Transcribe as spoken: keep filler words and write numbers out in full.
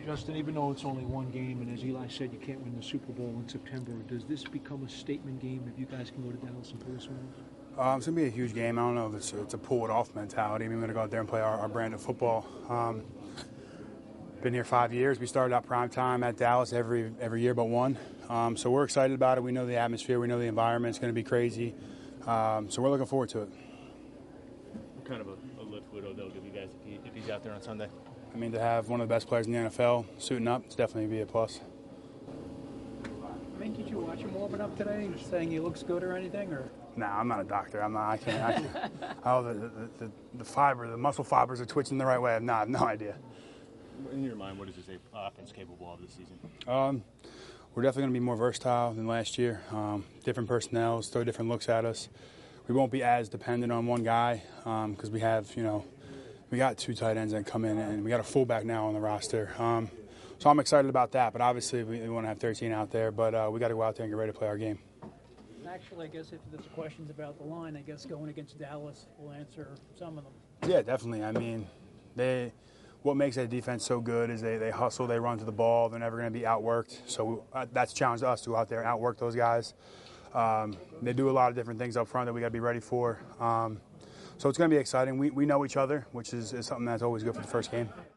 Justin, even though it's only one game, and as Eli said, you can't win the Super Bowl in September, does this become a statement game if you guys can go to Dallas and pull this one off? Um, it's going to be a huge game. I don't know if it's, it's a pull-it-off mentality. I mean, we're going to go out there and play our, our brand of football. Um, been here five years. We started out prime time at Dallas every every year but one. Um, so we're excited about it. We know the atmosphere. We know the environment. It's going to be crazy. Um, so we're looking forward to it. What kind of a, a lift would Odell give you guys if, he, if he's out there on Sunday? I mean, to have one of the best players in the N F L suiting up, it's definitely be a plus. I mean, did you watch him warming up today, saying he looks good or anything, or? No, nah, I'm not a doctor. I'm not. I can't. I can't. Oh, the, the, the, the fiber, the muscle fibers are twitching the right way. I'm not. I have no idea. In your mind, what is this offense capable of this season? Um, we're definitely going to be more versatile than last year. Um, different personnel, throw different looks at us. We won't be as dependent on one guy because um, we have, you know, we got two tight ends that come in, and we got a fullback now on the roster. Um, so I'm excited about that. But obviously, we, we want to have thirteen out there. But uh, we got to go out there and get ready to play our game. Actually, I guess if there's questions about the line, I guess going against Dallas will answer some of them. Yeah, definitely. I mean, they. What makes that defense so good is they, they hustle, they run to the ball. They're never going to be outworked. So uh, that's a challenge to us to go out there and outwork those guys. Um, they do a lot of different things up front that we got to be ready for. Um, so it's going to be exciting. We we know each other, which is, is something that's always good for the first game.